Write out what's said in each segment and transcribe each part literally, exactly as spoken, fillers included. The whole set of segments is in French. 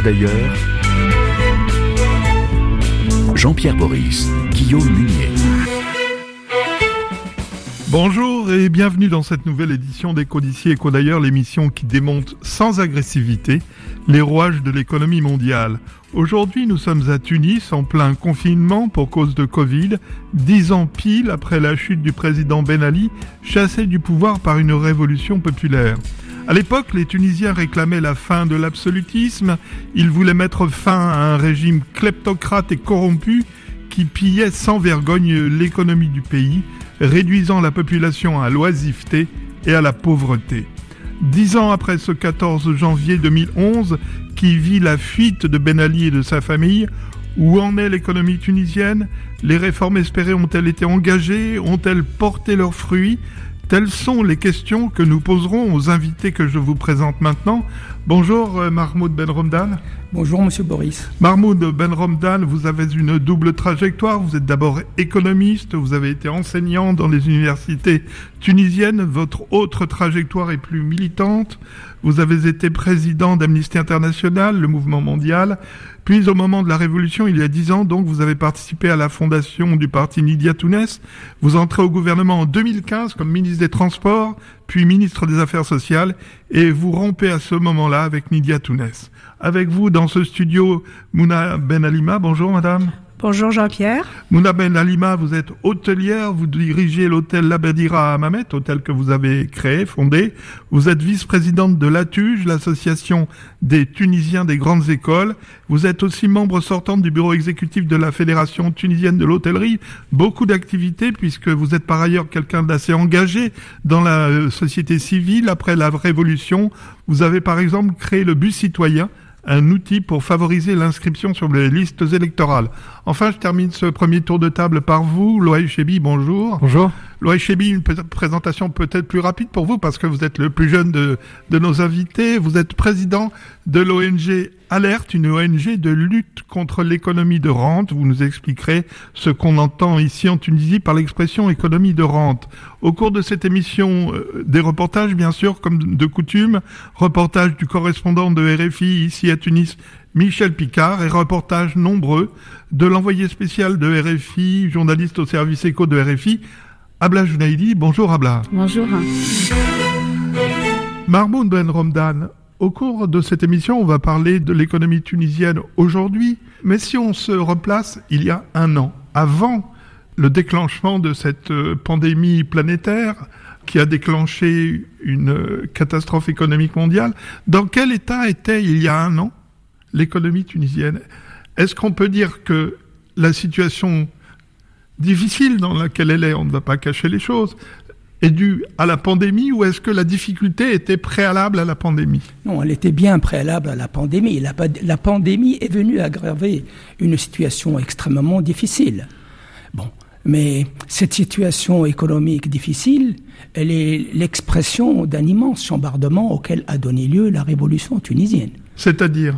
d'ailleurs. Jean-Pierre Boris, Guillaume Munier. Bonjour et bienvenue dans cette nouvelle édition d'Écho d'ici, Écho d'ailleurs, l'émission qui démonte sans agressivité les rouages de l'économie mondiale. Aujourd'hui, nous sommes à Tunis, en plein confinement pour cause de Covid, dix ans pile après la chute du président Ben Ali, chassé du pouvoir par une révolution populaire. À l'époque, les Tunisiens réclamaient la fin de l'absolutisme, ils voulaient mettre fin à un régime kleptocrate et corrompu qui pillait sans vergogne l'économie du pays, réduisant la population à l'oisiveté et à la pauvreté. Dix ans après ce quatorze janvier deux mille onze, qui vit la fuite de Ben Ali et de sa famille, où en est l'économie tunisienne? Les réformes espérées ont-elles été engagées? Ont-elles porté leurs fruits? Telles sont les questions que nous poserons aux invités que je vous présente maintenant. Bonjour euh, Mahmoud Benromdan. Bonjour Monsieur Boris. Mahmoud Benromdan, vous avez une double trajectoire. Vous êtes d'abord économiste, vous avez été enseignant dans les universités tunisiennes. Votre autre trajectoire est plus militante. Vous avez été président d'Amnesty International, le mouvement mondial. Puis au moment de la Révolution, il y a dix ans, donc, vous avez participé à la fondation du parti Nidia Tounes. Vous entrez au gouvernement en deux mille quinze comme ministre des Transports, puis ministre des Affaires sociales, et vous rompez à ce moment-là avec Nidia Tounes. Avec vous, dans ce studio, Mouna Ben Alima. Bonjour, madame. Bonjour Jean-Pierre. Mouna Ben Alima, vous êtes hôtelière, vous dirigez l'hôtel Labadira à Hammamet, hôtel que vous avez créé, fondé. Vous êtes vice-présidente de l'A T U G, l'association des Tunisiens des grandes écoles. Vous êtes aussi membre sortante du bureau exécutif de la Fédération tunisienne de l'hôtellerie. Beaucoup d'activités puisque vous êtes par ailleurs quelqu'un d'assez engagé dans la société civile. Après la Révolution, vous avez par exemple créé le bus citoyen, un outil pour favoriser l'inscription sur les listes électorales. Enfin, je termine ce premier tour de table par vous. Loaï Chebi, bonjour. Bonjour. Loaï Chebi, une présentation peut-être plus rapide pour vous parce que vous êtes le plus jeune de, de nos invités. Vous êtes président de l'O N G Alerte, une O N G de lutte contre l'économie de rente. Vous nous expliquerez ce qu'on entend ici en Tunisie par l'expression économie de rente. Au cours de cette émission, euh, des reportages, bien sûr, comme de coutume, reportages du correspondant de R F I ici à Tunis, Michel Picard, et reportages nombreux de l'envoyé spécial de R F I, journaliste au service éco de R F I, Abla Jounaidi. Bonjour Abla. Bonjour. Mahmoud Benromdan, au cours de cette émission, on va parler de l'économie tunisienne aujourd'hui, mais si on se replace il y a un an, avant le déclenchement de cette pandémie planétaire qui a déclenché une catastrophe économique mondiale, dans quel état était il y a un an l'économie tunisienne? Est-ce qu'on peut dire que la situation difficile dans laquelle elle est, on ne va pas cacher les choses, est due à la pandémie, ou est-ce que la difficulté était préalable à la pandémie? Non, elle était bien préalable à la pandémie. La, la pandémie est venue aggraver une situation extrêmement difficile. Bon, mais cette situation économique difficile, elle est l'expression d'un immense chambardement auquel a donné lieu la révolution tunisienne. C'est-à-dire?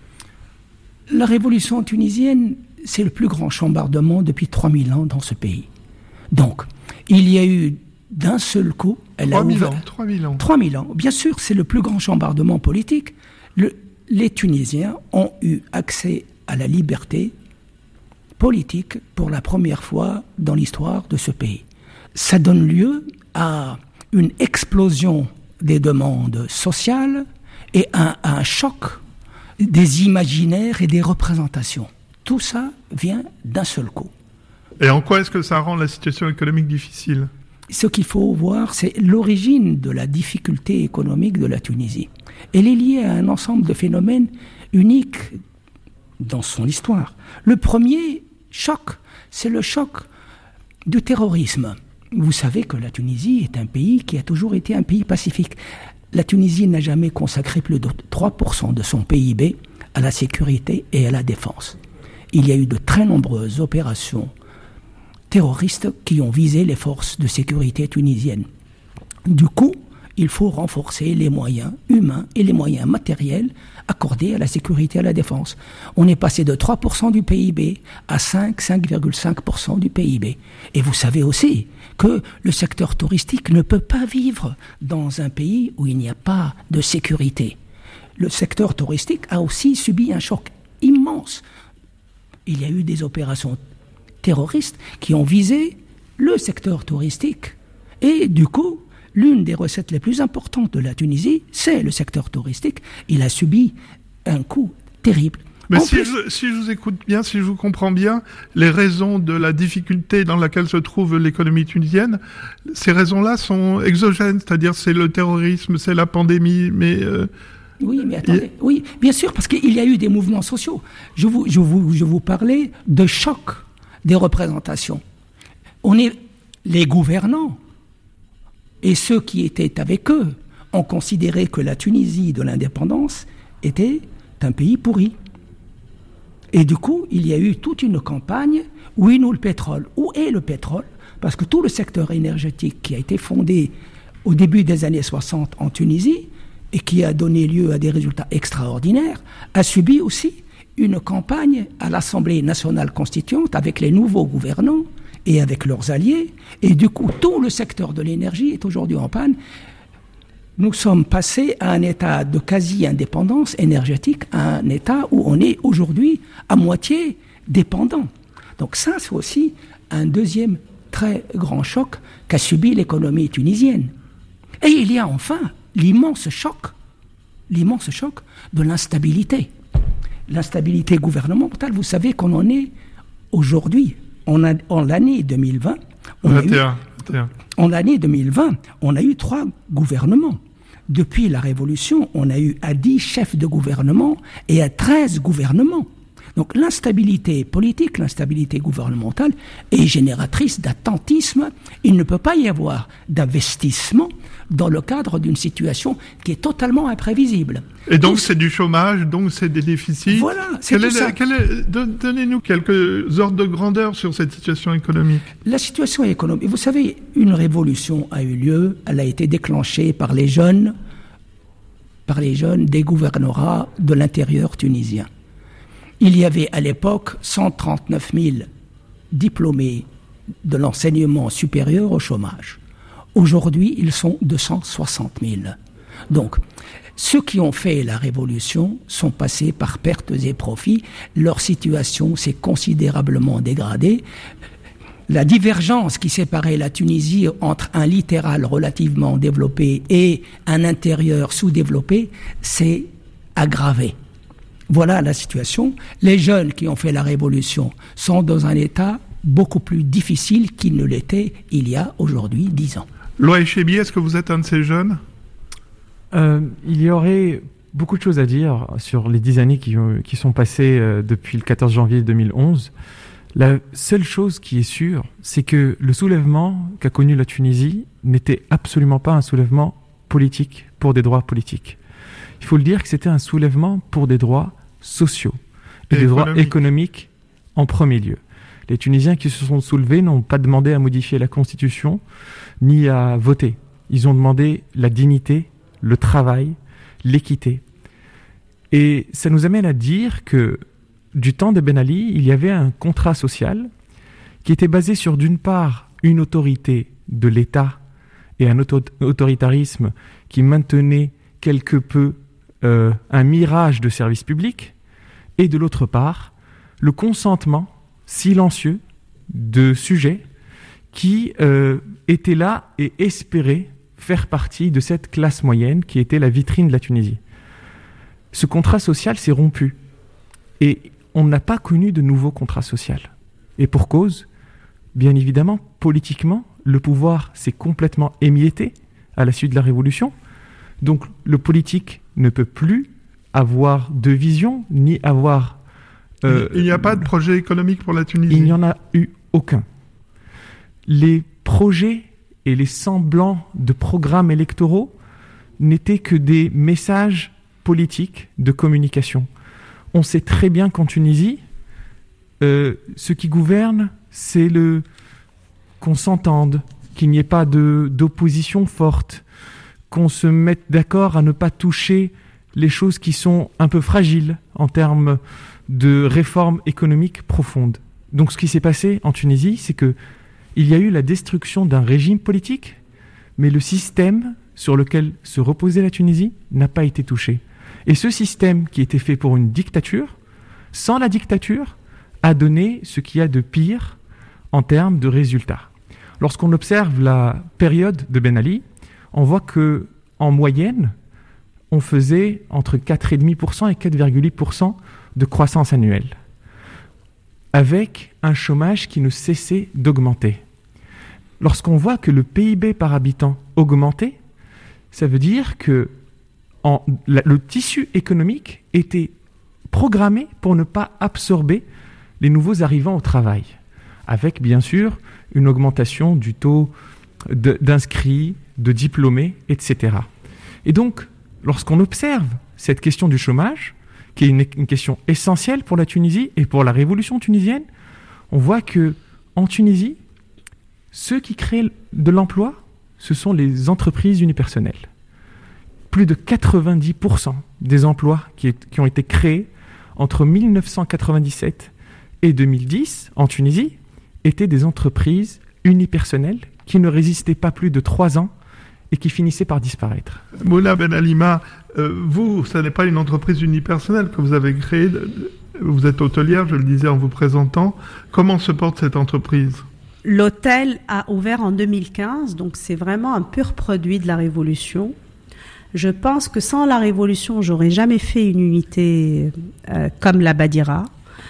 La révolution tunisienne, c'est le plus grand chambardement depuis trois mille ans dans ce pays. Donc, il y a eu d'un seul coup... trois mille ans, trois mille ans. trois mille ans. Bien sûr, c'est le plus grand chambardement politique. Le, les Tunisiens ont eu accès à la liberté politique pour la première fois dans l'histoire de ce pays. Ça donne lieu à une explosion des demandes sociales et à, à un choc des imaginaires et des représentations. Tout ça vient d'un seul coup. Et en quoi est-ce que ça rend la situation économique difficile? Ce qu'il faut voir, c'est l'origine de la difficulté économique de la Tunisie. Elle est liée à un ensemble de phénomènes uniques dans son histoire. Le premier choc, c'est le choc du terrorisme. Vous savez que la Tunisie est un pays qui a toujours été un pays pacifique. La Tunisie n'a jamais consacré plus de trois pour cent de son P I B à la sécurité et à la défense. Il y a eu de très nombreuses opérations terroristes qui ont visé les forces de sécurité tunisiennes. Du coup, il faut renforcer les moyens humains et les moyens matériels accordés à la sécurité et à la défense. On est passé de trois pour cent du P I B à cinq, cinq virgule cinq pour cent du P I B. Et vous savez aussi que le secteur touristique ne peut pas vivre dans un pays où il n'y a pas de sécurité. le secteur touristique a aussi subi un choc immense. Il y a eu des opérations terroristes qui ont visé le secteur touristique. Et du coup, l'une des recettes les plus importantes de la Tunisie, c'est le secteur touristique. Il a subi un coup terrible. Mais en si, plus, je, si je vous écoute bien, si je vous comprends bien, les raisons de la difficulté dans laquelle se trouve l'économie tunisienne, ces raisons-là sont exogènes, c'est-à-dire c'est le terrorisme, c'est la pandémie, mais... Euh, oui, mais attendez, et... oui, bien sûr, parce qu'il y a eu des mouvements sociaux. Je vous, je vous, je vous parlais de choc des représentations. On est les gouvernants et ceux qui étaient avec eux ont considéré que la Tunisie de l'indépendance était un pays pourri. Et du coup, il y a eu toute une campagne « Où est nous le pétrole ?» Où est le pétrole ? Parce que tout le secteur énergétique qui a été fondé au début des années soixante en Tunisie et qui a donné lieu à des résultats extraordinaires, a subi aussi une campagne à l'Assemblée nationale constituante avec les nouveaux gouvernants et avec leurs alliés. Et du coup, tout le secteur de l'énergie est aujourd'hui en panne. Nous sommes passés à un état de quasi-indépendance énergétique, à un état où on est aujourd'hui à moitié dépendant. Donc ça, c'est aussi un deuxième très grand choc qu'a subi l'économie tunisienne. Et il y a enfin l'immense choc, l'immense choc de l'instabilité. L'instabilité gouvernementale, vous savez qu'on en est aujourd'hui, on a, en l'année deux mille vingt, on a eu, en l'année deux mille vingt, on a eu trois gouvernements. Depuis la Révolution, on a eu à dix chefs de gouvernement et à treize gouvernements. Donc l'instabilité politique, l'instabilité gouvernementale est génératrice d'attentisme. Il ne peut pas y avoir d'investissement dans le cadre d'une situation qui est totalement imprévisible. Et donc, donc c'est du chômage, donc c'est des déficits. Voilà, c'est quel tout est ça. Le, quel est, donnez-nous quelques ordres de grandeur sur cette situation économique. La situation économique, vous savez, une révolution a eu lieu, elle a été déclenchée par les jeunes, par les jeunes des gouvernorats de l'intérieur tunisien. Il y avait à l'époque cent trente-neuf mille diplômés de l'enseignement supérieur au chômage. Aujourd'hui, ils sont deux cent soixante mille. Donc, ceux qui ont fait la révolution sont passés par pertes et profits. Leur situation s'est considérablement dégradée. La divergence qui séparait la Tunisie entre un littoral relativement développé et un intérieur sous-développé s'est aggravée. Voilà la situation. Les jeunes qui ont fait la révolution sont dans un état beaucoup plus difficile qu'ils ne l'étaient il y a aujourd'hui dix ans. Loïc Chebi, est-ce que vous êtes un de ces jeunes ? euh, Il y aurait beaucoup de choses à dire sur les dix années qui, ont, qui sont passées euh, depuis le quatorze janvier deux mille onze. La seule chose qui est sûre, c'est que le soulèvement qu'a connu la Tunisie n'était absolument pas un soulèvement politique pour des droits politiques. Il faut le dire que c'était un soulèvement pour des droits sociaux et, et des droits économiques en premier lieu. Les Tunisiens qui se sont soulevés n'ont pas demandé à modifier la Constitution ni à voter. Ils ont demandé la dignité, le travail, l'équité. Et ça nous amène à dire que du temps de Ben Ali, il y avait un contrat social qui était basé sur, d'une part, une autorité de l'État et un auto- autoritarisme qui maintenait quelque peu euh, un mirage de service public, et de l'autre part, le consentement silencieux de sujets qui euh, étaient là et espéraient faire partie de cette classe moyenne qui était la vitrine de la Tunisie. Ce contrat social s'est rompu et on n'a pas connu de nouveau contrat social. Et pour cause, bien évidemment, politiquement, le pouvoir s'est complètement émietté à la suite de la Révolution. Donc le politique ne peut plus avoir de vision ni avoir... Euh, il n'y a pas de projet économique pour la Tunisie. Il n'y en a eu aucun. Les projets et les semblants de programmes électoraux n'étaient que des messages politiques de communication. On sait très bien qu'en Tunisie, euh, ce qui gouverne, c'est le qu'on s'entende, qu'il n'y ait pas de, d'opposition forte, qu'on se mette d'accord à ne pas toucher les choses qui sont un peu fragiles en termes de réformes économiques profondes. Donc ce qui s'est passé en Tunisie, c'est que il y a eu la destruction d'un régime politique, mais le système sur lequel se reposait la Tunisie n'a pas été touché. Et ce système qui était fait pour une dictature, sans la dictature, a donné ce qu'il y a de pire en termes de résultats. Lorsqu'on observe la période de Ben Ali, on voit que en moyenne, on faisait entre quatre virgule cinq pour cent et quatre virgule huit pour cent de croissance annuelle, avec un chômage qui ne cessait d'augmenter. Lorsqu'on voit que le P I B par habitant augmentait, ça veut dire que en, la, le tissu économique était programmé pour ne pas absorber les nouveaux arrivants au travail, avec bien sûr une augmentation du taux de, d'inscrits, de diplômés, et cetera. Et donc, lorsqu'on observe cette question du chômage, qui est une, une question essentielle pour la Tunisie et pour la révolution tunisienne, on voit que en Tunisie, ceux qui créent de l'emploi, ce sont les entreprises unipersonnelles. Plus de quatre-vingt-dix pour cent des emplois qui, est, qui ont été créés entre mille neuf cent quatre-vingt-dix-sept et deux mille dix en Tunisie étaient des entreprises unipersonnelles qui ne résistaient pas plus de trois ans et qui finissaient par disparaître. Mouna Ben Alima, euh, vous, ce n'est pas une entreprise unipersonnelle que vous avez créée. Vous êtes hôtelière, je le disais en vous présentant. Comment se porte cette entreprise ? L'hôtel a ouvert en deux mille quinze, donc c'est vraiment un pur produit de la Révolution. Je pense que sans la Révolution, j'aurais jamais fait une unité euh, comme la Badira.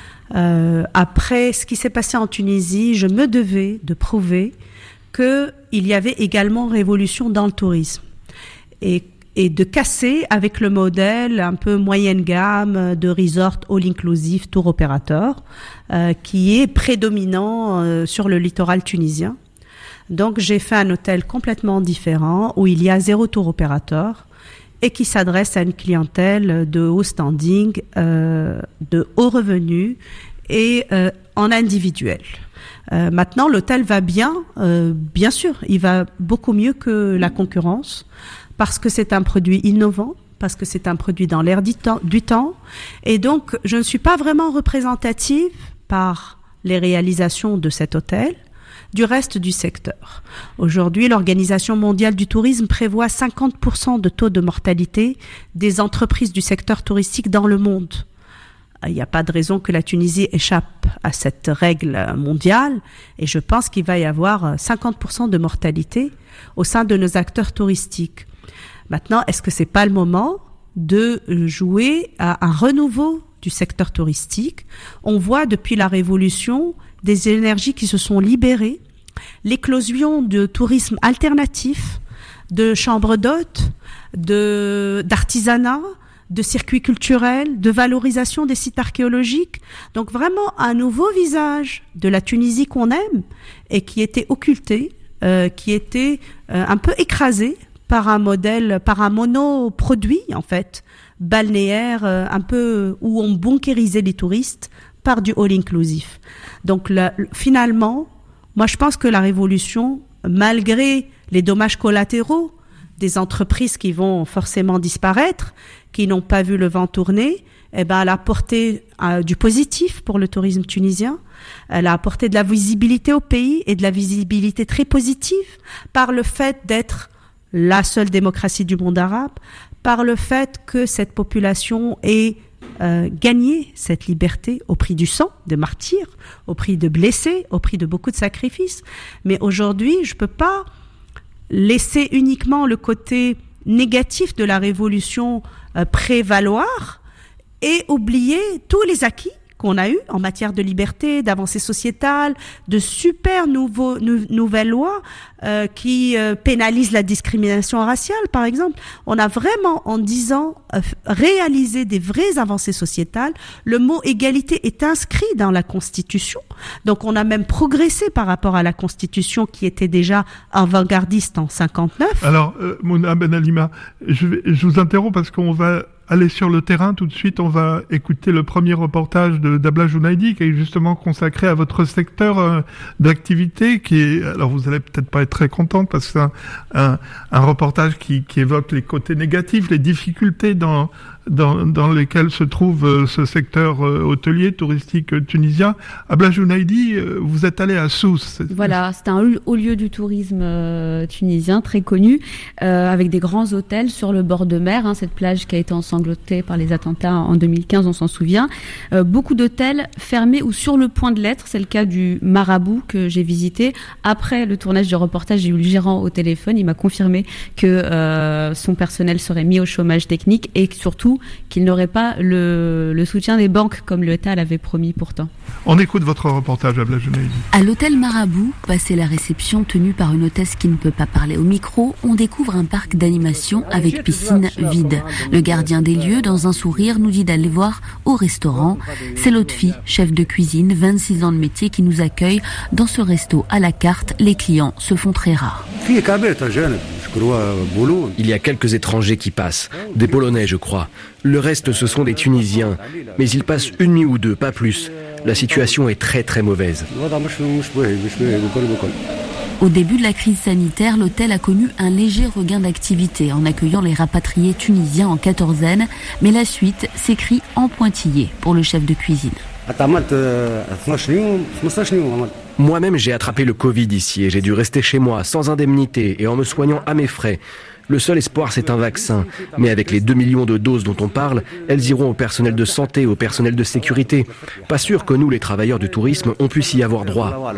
Euh, après ce qui s'est passé en Tunisie, je me devais de prouver qu'il y avait également révolution dans le tourisme. Et, et de casser avec le modèle un peu moyenne gamme de resort all-inclusive tour opérateur euh, qui est prédominant euh, sur le littoral tunisien. Donc j'ai fait un hôtel complètement différent où il y a zéro tour opérateur et qui s'adresse à une clientèle de haut standing, euh, de haut revenu et euh, en individuel. Euh, maintenant, l'hôtel va bien, euh, bien sûr, il va beaucoup mieux que la concurrence parce que c'est un produit innovant, parce que c'est un produit dans l'air du temps, du temps. Et donc, je ne suis pas vraiment représentative par les réalisations de cet hôtel du reste du secteur. Aujourd'hui, l'Organisation mondiale du tourisme prévoit cinquante pour cent de taux de mortalité des entreprises du secteur touristique dans le monde. Il n'y a pas de raison que la Tunisie échappe à cette règle mondiale et je pense qu'il va y avoir cinquante pour cent de mortalité au sein de nos acteurs touristiques. Maintenant, est-ce que c'est pas le moment de jouer à un renouveau du secteur touristique ? On voit depuis la Révolution des énergies qui se sont libérées, l'éclosion de tourisme alternatif, de chambres d'hôtes, de, d'artisanat, de circuits culturels, de valorisation des sites archéologiques. Donc vraiment un nouveau visage de la Tunisie qu'on aime et qui était occulté, euh, qui était euh, un peu écrasé par un modèle, par un monoproduit en fait, balnéaire, euh, un peu où on bunkérisait les touristes par du all-inclusif. Donc là, finalement, moi je pense que la Révolution, malgré les dommages collatéraux des entreprises qui vont forcément disparaître, qui n'ont pas vu le vent tourner, eh ben, elle a apporté euh, du positif pour le tourisme tunisien. Elle a apporté de la visibilité au pays et de la visibilité très positive par le fait d'être la seule démocratie du monde arabe, par le fait que cette population ait euh, gagné cette liberté au prix du sang, de martyrs, au prix de blessés, au prix de beaucoup de sacrifices. Mais aujourd'hui, je peux pas laisser uniquement le côté négatif de la révolution euh, prévaloir et oublier tous les acquis qu'on a eu en matière de liberté, d'avancée sociétale, de super nouveaux, nou, nouvelles lois euh, qui euh, pénalisent la discrimination raciale, par exemple. On a vraiment, en dix ans, euh, réalisé des vraies avancées sociétales. Le mot égalité est inscrit dans la Constitution. Donc, on a même progressé par rapport à la Constitution qui était déjà avant-gardiste en cinquante-neuf. Alors, euh, Mouna Ben Alima, je, vais, je vous interromps parce qu'on va aller sur le terrain tout de suite. On va écouter le premier reportage de Dabla Jounaidi qui est justement consacré à votre secteur euh, d'activité qui est, alors vous allez peut-être pas être très contente parce que c'est un, un, un reportage qui, qui évoque les côtés négatifs, les difficultés dans, dans, dans lesquels se trouve euh, ce secteur euh, hôtelier, touristique euh, tunisien. Abla Jounaidi, euh, vous êtes allé à Sousse. Voilà, c'est un haut lieu du tourisme euh, tunisien très connu, euh, avec des grands hôtels sur le bord de mer, hein, cette plage qui a été ensanglantée par les attentats en deux mille quinze, on s'en souvient. Euh, beaucoup d'hôtels fermés ou sur le point de l'être, c'est le cas du Marabout que j'ai visité. Après le tournage du reportage, j'ai eu le gérant au téléphone, il m'a confirmé que euh, son personnel serait mis au chômage technique et surtout qu'il n'aurait pas le, le soutien des banques comme l'État l'avait promis pourtant. On écoute votre reportage, Abla Jounaidi. À l'hôtel Marabout, passé la réception tenue par une hôtesse qui ne peut pas parler au micro, on découvre un parc d'animation avec piscine vide. Le gardien des lieux, dans un sourire, nous dit d'aller voir au restaurant. C'est Lotfi, chef de cuisine, vingt-six ans de métier, qui nous accueille dans ce resto à la carte. Les clients se font très rares. Il y a quelques étrangers qui passent, des Polonais je crois. Le reste ce sont des Tunisiens, mais ils passent une nuit ou deux, pas plus. La situation est très très mauvaise. Au début de la crise sanitaire, l'hôtel a connu un léger regain d'activité en accueillant les rapatriés tunisiens en quatorzaine, mais la suite s'écrit en pointillé pour le chef de cuisine. Moi-même, j'ai attrapé le Covid ici et j'ai dû rester chez moi sans indemnité et en me soignant à mes frais. Le seul espoir, c'est un vaccin. Mais avec les deux millions de doses dont on parle, elles iront au personnel de santé, au personnel de sécurité. Pas sûr que nous, les travailleurs du tourisme, on puisse y avoir droit.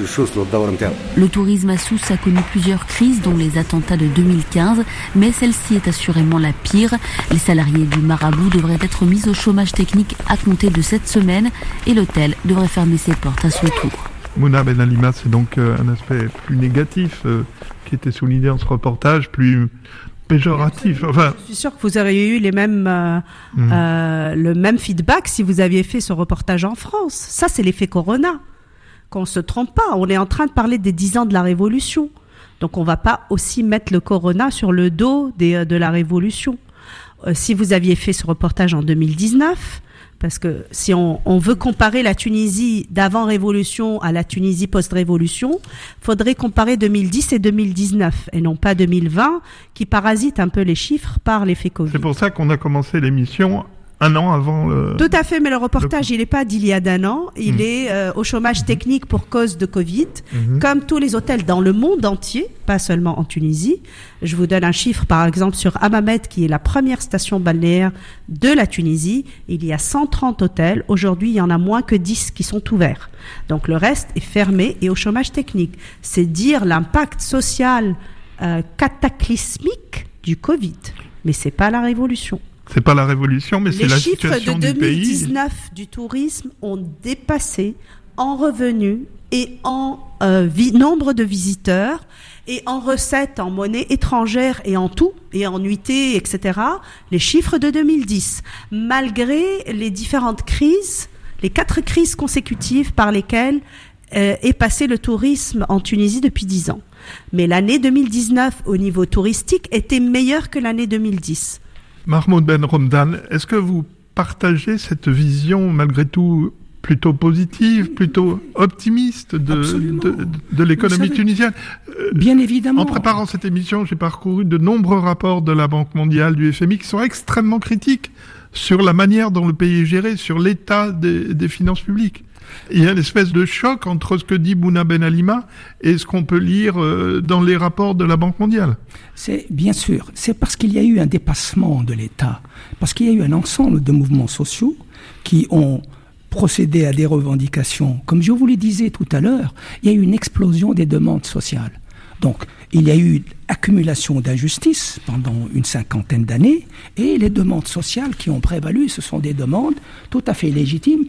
Le tourisme à Sousse a connu plusieurs crises, dont les attentats de deux mille quinze, mais celle-ci est assurément la pire. Les salariés du Marabout devraient être mis au chômage technique à compter de cette semaine et l'hôtel devrait fermer ses portes à son tour. Mouna Ben Alima, c'est donc euh, un aspect plus négatif euh, qui était souligné dans ce reportage, plus péjoratif. Enfin, je suis sûre que vous auriez eu les mêmes, euh, mmh. euh, le même feedback si vous aviez fait ce reportage en France. Ça, c'est l'effet Corona. Qu'on se trompe pas, on est en train de parler des dix ans de la Révolution. Donc, on va pas aussi mettre le Corona sur le dos des, de la Révolution. Euh, si vous aviez fait ce reportage en deux mille dix-neuf, parce que si on, on veut comparer la Tunisie d'avant-révolution à la Tunisie post-révolution, faudrait comparer deux mille dix et deux mille dix-neuf, et non pas deux mille vingt, qui parasite un peu les chiffres par l'effet Covid. C'est pour ça qu'on a commencé l'émission un an avant le... Tout à fait, mais le reportage, le... il n'est pas d'il y a d'un an, il mmh. est euh, au chômage technique pour cause de Covid, mmh. comme tous les hôtels dans le monde entier, pas seulement en Tunisie. Je vous donne un chiffre, par exemple, sur Hammamet, qui est la première station balnéaire de la Tunisie. Il y a cent trente hôtels. Aujourd'hui, il y en a moins que dix qui sont ouverts. Donc, le reste est fermé et au chômage technique. C'est dire l'impact social euh, cataclysmique du Covid. Mais c'est pas la révolution. C'est pas la révolution, mais c'est la situation du pays. Les chiffres de deux mille dix-neuf du tourisme ont dépassé en revenus et en euh, vi- nombre de visiteurs et en recettes en monnaie étrangère et en tout, et en nuitées, et cetera, les chiffres de deux mille dix, malgré les différentes crises, les quatre crises consécutives par lesquelles euh, est passé le tourisme en Tunisie depuis dix ans. Mais l'année deux mille dix-neuf, au niveau touristique, était meilleure que l'année deux mille dix. Mahmoud Ben Romdan, est-ce que vous partagez cette vision malgré tout plutôt positive, plutôt optimiste de, de, de l'économie savez, tunisienne? Bien évidemment. En préparant cette émission, j'ai parcouru de nombreux rapports de la Banque mondiale, du F M I, qui sont extrêmement critiques sur la manière dont le pays est géré, sur l'état des, des finances publiques. Il y a une espèce de choc entre ce que dit Mouna Ben Alima et ce qu'on peut lire dans les rapports de la Banque mondiale. C'est bien sûr, c'est parce qu'il y a eu un dépassement de l'État, parce qu'il y a eu un ensemble de mouvements sociaux qui ont procédé à des revendications. Comme je vous le disais tout à l'heure, il y a eu une explosion des demandes sociales. Donc, il y a eu accumulation d'injustices pendant une cinquantaine d'années, et les demandes sociales qui ont prévalu, ce sont des demandes tout à fait légitimes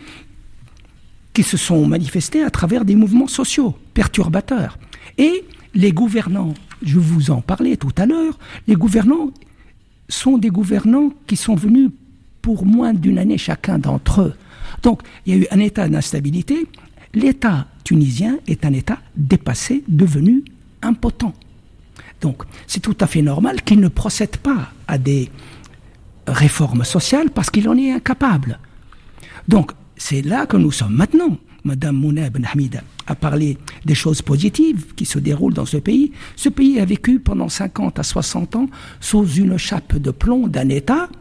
qui se sont manifestés à travers des mouvements sociaux perturbateurs. Et les gouvernants, je vous en parlais tout à l'heure, les gouvernants sont des gouvernants qui sont venus pour moins d'une année chacun d'entre eux. Donc, il y a eu un état d'instabilité. L'État tunisien est un État dépassé, devenu impotent. Donc, c'est tout à fait normal qu'il ne procède pas à des réformes sociales parce qu'il en est incapable. Donc, c'est là que nous sommes maintenant. Madame Mouna Ben Hamida a parlé des choses positives qui se déroulent dans ce pays. Ce pays a vécu pendant cinquante à soixante ans sous une chape de plomb d'un État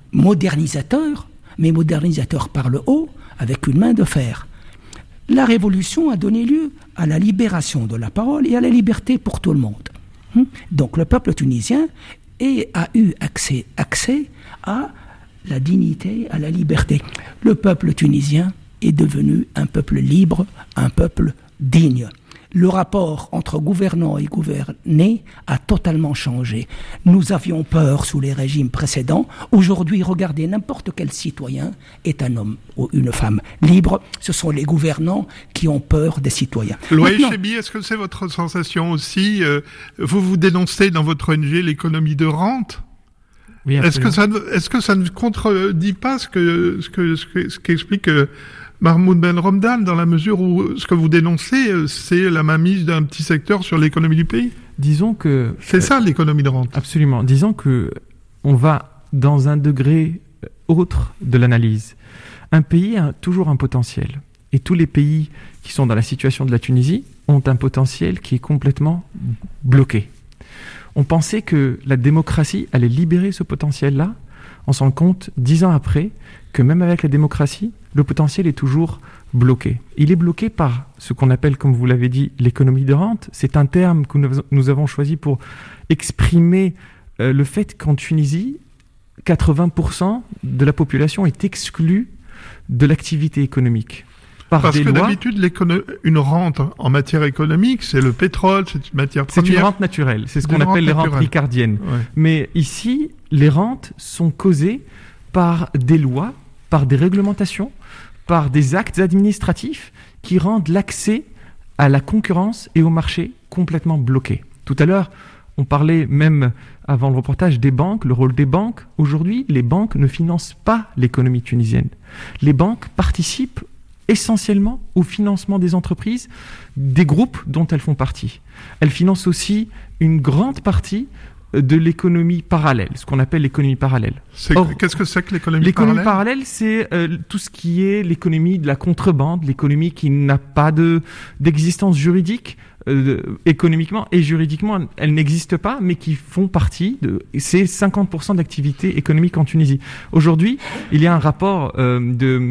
modernisateur, mais modernisateur par le haut, avec une main de fer. La révolution a donné lieu à la libération de la parole et à la liberté pour tout le monde. Donc le peuple tunisien est, a eu accès, accès à la dignité, à la liberté. Le peuple tunisien est devenu un peuple libre, un peuple digne. Le rapport entre gouvernants et gouvernés a totalement changé. Nous avions peur sous les régimes précédents. Aujourd'hui, regardez, n'importe quel citoyen est un homme ou une femme libre. Ce sont les gouvernants qui ont peur des citoyens. Loïc Chebi, est-ce que c'est votre sensation aussi euh, Vous vous dénoncez dans votre O N G l'économie de rente. Oui, est-ce que ça, est-ce que ça ne contredit pas ce que ce que ce que ce qu'explique euh, Mahmoud Ben Romdan, dans la mesure où ce que vous dénoncez, c'est la mainmise d'un petit secteur sur l'économie du pays? Disons que... C'est euh, ça l'économie de rente. Absolument. Disons que on va dans un degré autre de l'analyse. Un pays a toujours un potentiel. Et tous les pays qui sont dans la situation de la Tunisie ont un potentiel qui est complètement bloqué. On pensait que la démocratie allait libérer ce potentiel-là. On s'en rend compte, dix ans après, que même avec la démocratie, le potentiel est toujours bloqué. Il est bloqué par ce qu'on appelle, comme vous l'avez dit, l'économie de rente. C'est un terme que nous avons choisi pour exprimer euh, le fait qu'en Tunisie, quatre-vingts pour cent de la population est exclue de l'activité économique. Par Parce des que lois, d'habitude, une rente en matière économique, c'est le pétrole, c'est une matière première. C'est une rente naturelle, c'est ce qu'on appelle les rentes ricardiennes. Ouais. Mais ici, les rentes sont causées par des lois, par des réglementations, par des actes administratifs qui rendent l'accès à la concurrence et au marché complètement bloqué. Tout à l'heure, on parlait même avant le reportage des banques, le rôle des banques. Aujourd'hui, les banques ne financent pas l'économie tunisienne. Les banques participent essentiellement au financement des entreprises, des groupes dont elles font partie. Elles financent aussi une grande partie de l'économie parallèle, ce qu'on appelle l'économie parallèle. C'est, Or, qu'est-ce que c'est que l'économie, l'économie parallèle L'économie parallèle, c'est euh, tout ce qui est l'économie de la contrebande, l'économie qui n'a pas de, d'existence juridique, euh, économiquement et juridiquement, elle n'existe pas, mais qui font partie de... C'est cinquante pour cent d'activité économique en Tunisie. Aujourd'hui, il y a un rapport euh, de...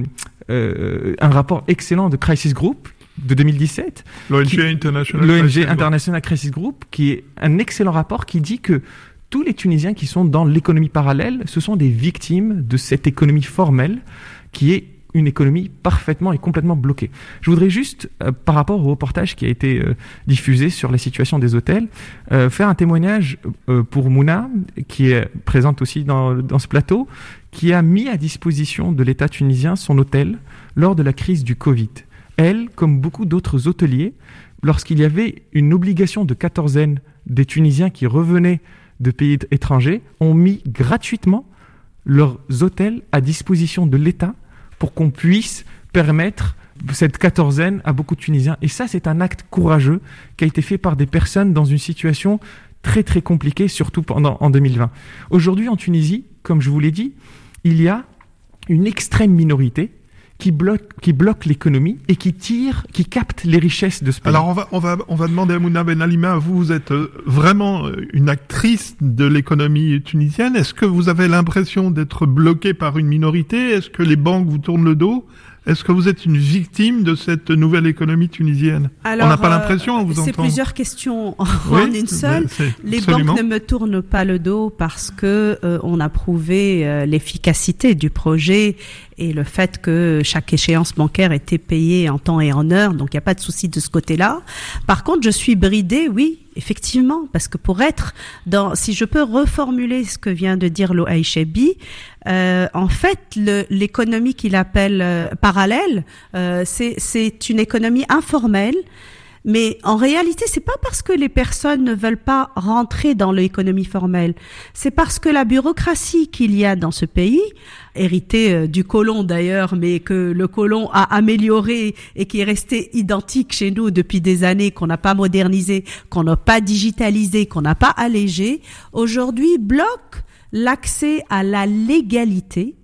Euh, un rapport excellent de Crisis Group de deux mille dix-sept, l'O N G International, l'O N G International Crisis Group, qui est un excellent rapport qui dit que tous les Tunisiens qui sont dans l'économie parallèle, ce sont des victimes de cette économie formelle qui est une économie parfaitement et complètement bloquée. Je voudrais juste, euh, par rapport au reportage qui a été euh, diffusé sur la situation des hôtels, euh, faire un témoignage euh, pour Mouna, qui est présente aussi dans, dans ce plateau, qui a mis à disposition de l'État tunisien son hôtel lors de la crise du Covid. Elle, comme beaucoup d'autres hôteliers, lorsqu'il y avait une obligation de quatorzaine des Tunisiens qui revenaient de pays étrangers, ont mis gratuitement leurs hôtels à disposition de l'État pour qu'on puisse permettre cette quatorzaine à beaucoup de Tunisiens. Et ça, c'est un acte courageux qui a été fait par des personnes dans une situation très très compliquée, surtout pendant, en deux mille vingt. Aujourd'hui, en Tunisie, comme je vous l'ai dit, il y a une extrême minorité qui bloque, qui bloque l'économie et qui tire, qui capte les richesses de ce pays. Alors on va, on va, on va demander à Mouna Ben Alima, vous, vous êtes vraiment une actrice de l'économie tunisienne. Est-ce que vous avez l'impression d'être bloqué par une minorité? Est-ce que les banques vous tournent le dos? Est-ce que vous êtes une victime de cette nouvelle économie tunisienne? Alors, on n'a pas l'impression, on vous c'est entend. C'est plusieurs questions en oui, une seule. Les absolument. banques ne me tournent pas le dos parce que euh, on a prouvé euh, l'efficacité du projet et le fait que chaque échéance bancaire était payée en temps et en heure, donc il n'y a pas de souci de ce côté-là. Par contre, je suis bridée, oui, effectivement, parce que pour être dans, si je peux reformuler ce que vient de dire Loïc Chebi, euh, en fait, le, l'économie qu'il appelle euh, parallèle, euh, c'est, c'est une économie informelle. Mais en réalité, c'est pas parce que les personnes ne veulent pas rentrer dans l'économie formelle. C'est parce que la bureaucratie qu'il y a dans ce pays, héritée du colon d'ailleurs, mais que le colon a amélioré et qui est resté identique chez nous depuis des années, qu'on n'a pas modernisé, qu'on n'a pas digitalisé, qu'on n'a pas allégé, aujourd'hui bloque l'accès à la légalité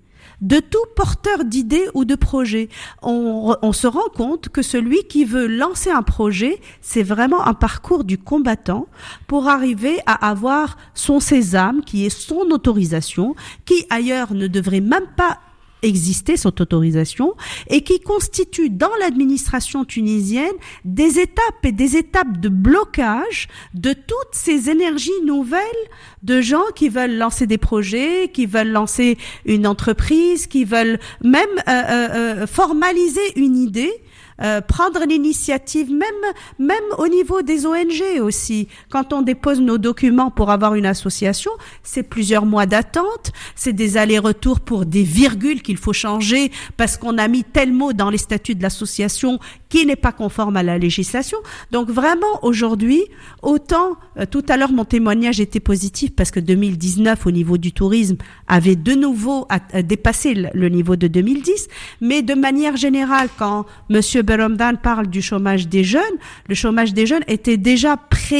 de tout porteur d'idées ou de projets. On, on se rend compte que celui qui veut lancer un projet, c'est vraiment un parcours du combattant pour arriver à avoir son sésame, qui est son autorisation, qui ailleurs ne devrait même pas exister, cette autorisation, et qui constitue dans l'administration tunisienne des étapes et des étapes de blocage de toutes ces énergies nouvelles de gens qui veulent lancer des projets, qui veulent lancer une entreprise, qui veulent même euh, euh, formaliser une idée. Euh, prendre l'initiative, même même au niveau des O N G aussi. Quand on dépose nos documents pour avoir une association, c'est plusieurs mois d'attente, c'est des allers-retours pour des virgules qu'il faut changer parce qu'on a mis tel mot dans les statuts de l'association qui n'est pas conforme à la législation. Donc vraiment, aujourd'hui, autant, euh, tout à l'heure, mon témoignage était positif parce que deux mille dix-neuf, au niveau du tourisme, avait de nouveau à, à dépassé le, le niveau de deux mille dix, mais de manière générale, quand Monsieur Berhamdan parle du chômage des jeunes, le chômage des jeunes était déjà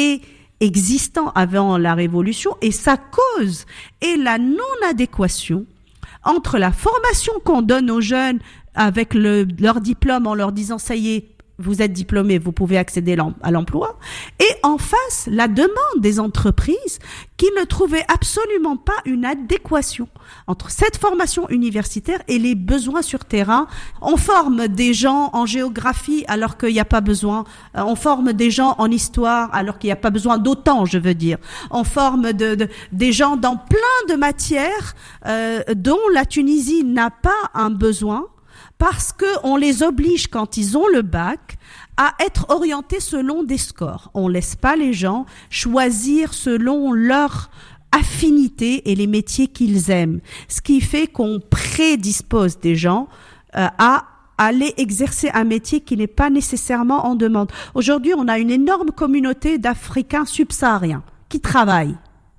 préexistant avant la révolution et sa cause est la non-adéquation entre la formation qu'on donne aux jeunes avec le, leur diplôme en leur disant ça y est, vous êtes diplômé, vous pouvez accéder à l'emploi, et en face, la demande des entreprises qui ne trouvaient absolument pas une adéquation entre cette formation universitaire et les besoins sur terrain. On forme des gens en géographie alors qu'il n'y a pas besoin, on forme des gens en histoire alors qu'il n'y a pas besoin d'autant, je veux dire. On forme de, de, des gens dans plein de matières euh, dont la Tunisie n'a pas un besoin, parce qu'on les oblige, quand ils ont le bac, à être orientés selon des scores. On laisse pas les gens choisir selon leur affinité et les métiers qu'ils aiment. Ce qui fait qu'on prédispose des gens euh, à aller exercer un métier qui n'est pas nécessairement en demande. Aujourd'hui, on a une énorme communauté d'Africains subsahariens qui travaillent,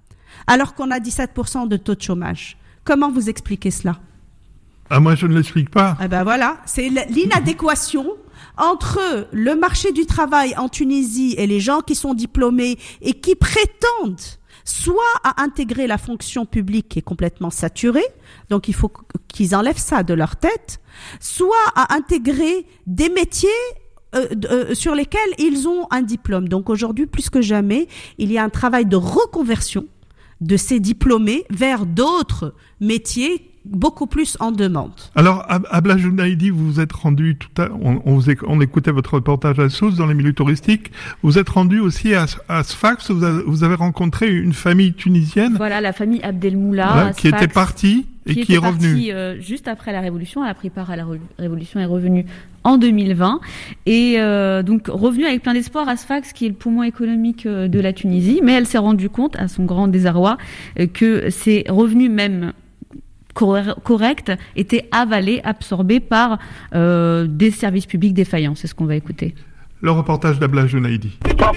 alors qu'on a dix-sept pour cent de taux de chômage. Comment vous expliquez cela ? Ah, moi, je ne l'explique pas. Eh ben voilà, c'est l'inadéquation entre le marché du travail en Tunisie et les gens qui sont diplômés et qui prétendent soit à intégrer la fonction publique qui est complètement saturée, donc il faut qu'ils enlèvent ça de leur tête, soit à intégrer des métiers euh, euh, sur lesquels ils ont un diplôme. Donc aujourd'hui, plus que jamais, il y a un travail de reconversion de ces diplômés vers d'autres métiers beaucoup plus en demande. Alors, Abla Jounaidi, vous vous êtes rendu tout à, on, on, vous, on écoutait votre reportage à Sousse dans les milieux touristiques. Vous êtes rendu aussi à, à Sfax. Vous avez, vous avez rencontré une famille tunisienne. Voilà, la famille Abdelmoula, voilà, qui était partie et qui, qui est revenue. Euh, juste après la Révolution, elle a pris part à la Révolution et est revenue en deux mille vingt. Et euh, donc revenue avec plein d'espoir à Sfax, qui est le poumon économique de la Tunisie. Mais elle s'est rendue compte, à son grand désarroi, que ces revenus même correct était avalé, absorbé par euh, des services publics défaillants. C'est ce qu'on va écouter. Le reportage d'Abla Jounaidi.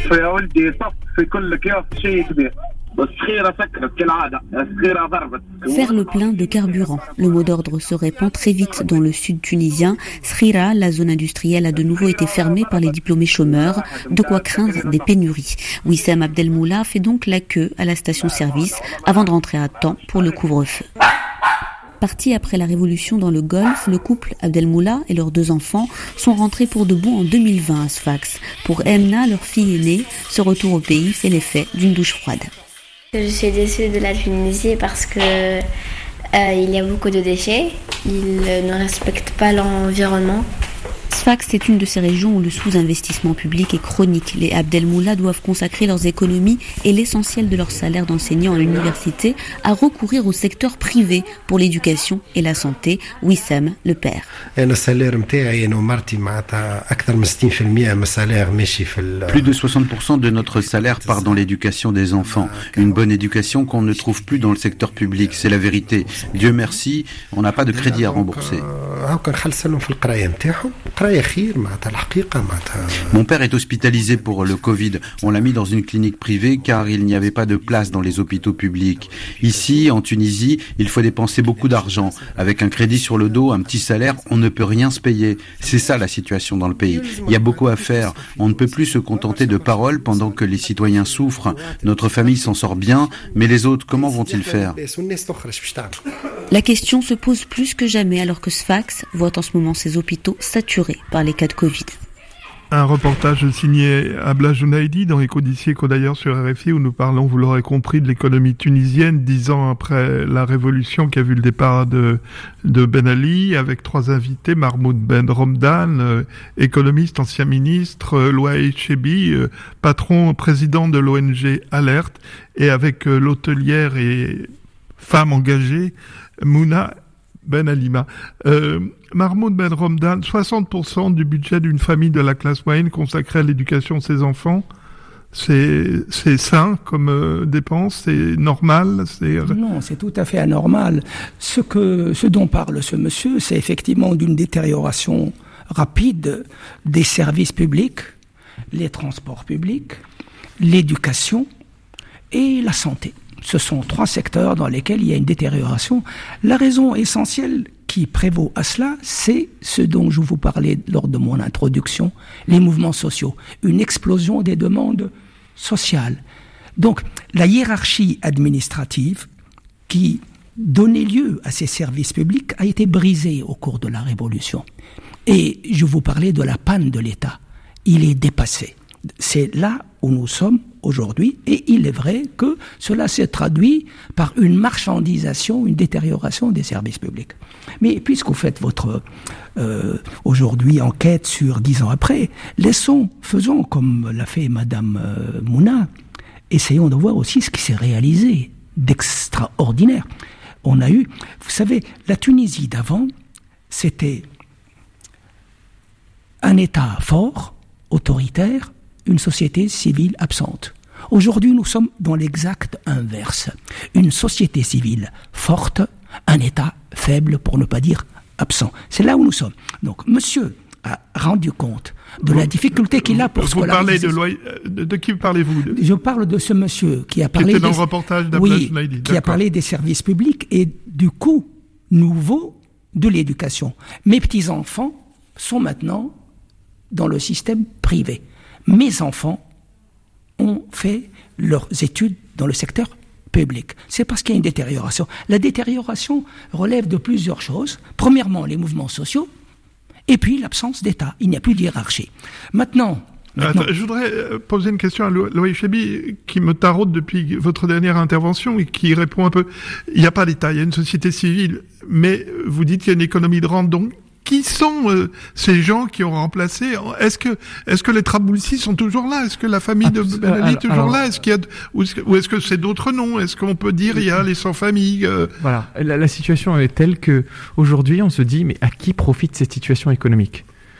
Faire le plein de carburant. Le mot d'ordre se répand très vite dans le sud tunisien. Srira, la zone industrielle, a de nouveau été fermée par les diplômés chômeurs. De quoi craindre des pénuries. Wissam Abdelmoula fait donc la queue à la station-service avant de rentrer à temps pour le couvre-feu. Parti après la révolution dans le Golfe, le couple Abdelmoula et leurs deux enfants sont rentrés pour de bon en deux mille vingt à Sfax. Pour Emna, leur fille aînée, ce retour au pays fait l'effet d'une douche froide. Je suis déçue de la Tunisie parce que euh, il y a beaucoup de déchets, ils ne respectent pas l'environnement. Sfax est une de ces régions où le sous-investissement public est chronique. Les Abdelmoula doivent consacrer leurs économies et l'essentiel de leur salaire d'enseignant à l'université à recourir au secteur privé pour l'éducation et la santé. Wissam, le père. Plus de soixante pour cent de notre salaire part dans l'éducation des enfants. Une bonne éducation qu'on ne trouve plus dans le secteur public, c'est la vérité. Dieu merci, on n'a pas de crédit à rembourser. Mon père est hospitalisé pour le Covid. On l'a mis dans une clinique privée car il n'y avait pas de place dans les hôpitaux publics. Ici, en Tunisie, il faut dépenser beaucoup d'argent. Avec un crédit sur le dos, un petit salaire, on ne peut rien se payer. C'est ça la situation dans le pays. Il y a beaucoup à faire. On ne peut plus se contenter de paroles pendant que les citoyens souffrent. Notre famille s'en sort bien, mais les autres, comment vont-ils faire ? La question se pose plus que jamais alors que Sfax voit en ce moment ses hôpitaux saturés par les cas de Covid. Un reportage signé Abla Jounaidi dans Éco-D'ici, Éco-d'ailleurs sur R F I où nous parlons, vous l'aurez compris, de l'économie tunisienne dix ans après la révolution qui a vu le départ de, de Ben Ali avec trois invités, Mahmoud Ben Romdan, euh, économiste, ancien ministre, euh, Louaï Chebi, euh, patron, président de l'O N G Alerte, et avec euh, l'hôtelière et femme engagée, Mouna Ben Alima. Euh, Mahmoud Ben Romdan, soixante pour cent du budget d'une famille de la classe moyenne consacré à l'éducation de ses enfants. C'est, c'est sain comme euh, dépense, c'est normal, c'est... Non, c'est tout à fait anormal. Ce que, ce dont parle ce monsieur, c'est effectivement d'une détérioration rapide des services publics, les transports publics, l'éducation et la santé. Ce sont trois secteurs dans lesquels il y a une détérioration. La raison essentielle qui prévaut à cela, c'est ce dont je vous parlais lors de mon introduction, les mouvements sociaux, une explosion des demandes sociales. Donc, la hiérarchie administrative qui donnait lieu à ces services publics a été brisée au cours de la Révolution. Et je vous parlais de la panne de l'État. Il est dépassé. C'est là où nous sommes aujourd'hui, et il est vrai que cela s'est traduit par une marchandisation, une détérioration des services publics. Mais puisque vous faites votre, euh, aujourd'hui, enquête sur dix ans après, laissons, faisons comme l'a fait Madame euh, Mouna, essayons de voir aussi ce qui s'est réalisé d'extraordinaire. On a eu, vous savez, la Tunisie d'avant, c'était un État fort, autoritaire, une société civile absente. Aujourd'hui, nous sommes dans l'exact inverse. Une société civile forte, un État faible, pour ne pas dire absent. C'est là où nous sommes. Donc, monsieur a rendu compte de vous, la difficulté qu'il a pour vous scolariser. Parlez de, de, de qui parlez-vous de... Je parle de ce monsieur qui a parlé, qui était dans des, le reportage oui, qui a parlé des services publics et du coût nouveau de l'éducation. Mes petits-enfants sont maintenant dans le système privé. Mes enfants ont fait leurs études dans le secteur public. C'est parce qu'il y a une détérioration. La détérioration relève de plusieurs choses. Premièrement, les mouvements sociaux, et puis l'absence d'État. Il n'y a plus de hiérarchie. Maintenant... Maintenant... Attends, je voudrais poser une question à Louaï Chebi qui me taraude depuis votre dernière intervention et qui répond un peu... Il n'y a pas d'État, il y a une société civile, mais vous dites qu'il y a une économie de rente, donc qui sont euh, ces gens qui ont remplacé? Est-ce que est-ce que les Traboulsi sont toujours là? Est-ce que la famille de Ben Ali est toujours alors, là? Est-ce qu'il y a ou est-ce que, ou est-ce que c'est d'autres noms? Est-ce qu'on peut dire il y a les sans-famille? euh... Voilà, la, la situation est telle que aujourd'hui on se dit mais à qui profite cette situation économique?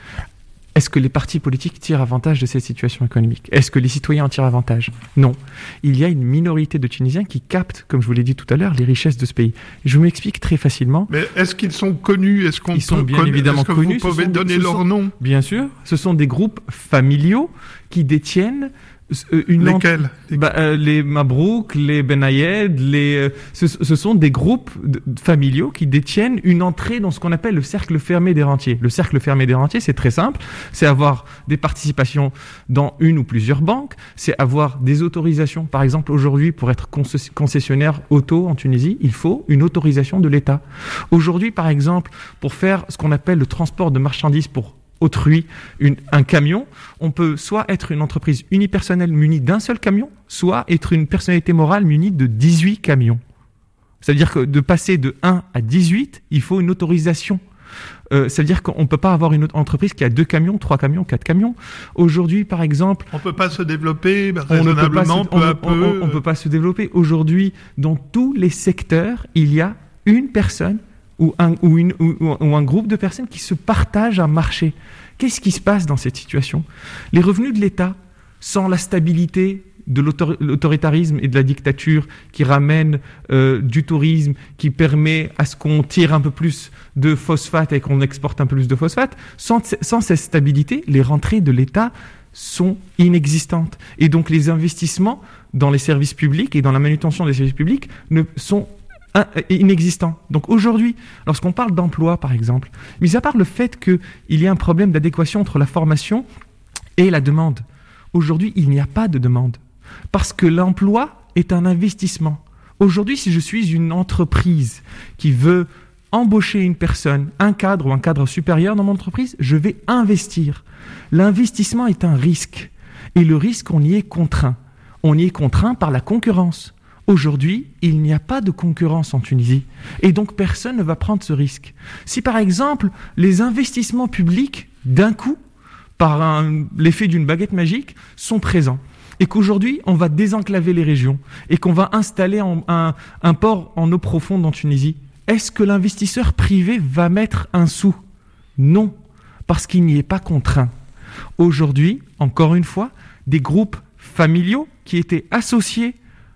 Est-ce que les partis politiques tirent avantage de cette situation économique? Est-ce que les citoyens en tirent avantage? Non. Il y a une minorité de Tunisiens qui captent, comme je vous l'ai dit tout à l'heure, les richesses de ce pays. Je vous m'explique très facilement. Mais est-ce qu'ils sont connus? Est-ce qu'on Ils sont bien conna... évidemment est-ce que connus. Vous pouvez donner leur sont... nom? Bien sûr. Ce sont des groupes familiaux qui détiennent Euh, une Lesquels ent... bah, euh, Les Mabrouk, les Benayed, les, euh, ce, ce sont des groupes de, de familiaux qui détiennent une entrée dans ce qu'on appelle le cercle fermé des rentiers. Le cercle fermé des rentiers, c'est très simple, c'est avoir des participations dans une ou plusieurs banques, c'est avoir des autorisations. Par exemple, aujourd'hui, pour être concessionnaire auto en Tunisie, il faut une autorisation de l'État. Aujourd'hui, par exemple, pour faire ce qu'on appelle le transport de marchandises pour autrui, une, un camion, on peut soit être une entreprise unipersonnelle munie d'un seul camion, soit être une personnalité morale munie de dix-huit camions. C'est-à-dire que de passer de un à dix-huit, il faut une autorisation. Euh, ça veut dire qu'on ne peut pas avoir une autre entreprise qui a deux camions, trois camions, quatre camions. Aujourd'hui, par exemple... On ne peut pas se développer raisonnablement, peu à peu. On ne peut pas se développer. Aujourd'hui, dans tous les secteurs, il y a une personne Ou un, ou, une, ou, ou un groupe de personnes qui se partagent un marché. Qu'est-ce qui se passe dans cette situation? Les revenus de l'État, sans la stabilité de l'autor- l'autoritarisme et de la dictature, qui ramène euh, du tourisme, qui permet à ce qu'on tire un peu plus de phosphate et qu'on exporte un peu plus de phosphate, sans, sans cette stabilité, les rentrées de l'État sont inexistantes. Et donc les investissements dans les services publics et dans la manutention des services publics ne sont inexistants. Donc aujourd'hui, lorsqu'on parle d'emploi, par exemple, mis à part le fait qu'il y a un problème d'adéquation entre la formation et la demande, aujourd'hui, il n'y a pas de demande. Parce que l'emploi est un investissement. Aujourd'hui, si je suis une entreprise qui veut embaucher une personne, un cadre ou un cadre supérieur dans mon entreprise, je vais investir. L'investissement est un risque. Et le risque, on y est contraint. On y est contraint par la concurrence. Aujourd'hui, il n'y a pas de concurrence en Tunisie. Et donc, personne ne va prendre ce risque. Si, par exemple, les investissements publics, d'un coup, par un, l'effet d'une baguette magique, sont présents, et qu'aujourd'hui, on va désenclaver les régions, et qu'on va installer en, un, un port en eau profonde en Tunisie, est-ce que l'investisseur privé va mettre un sou ? Non, parce qu'il n'y est pas contraint. Aujourd'hui, encore une fois, des groupes familiaux qui étaient associés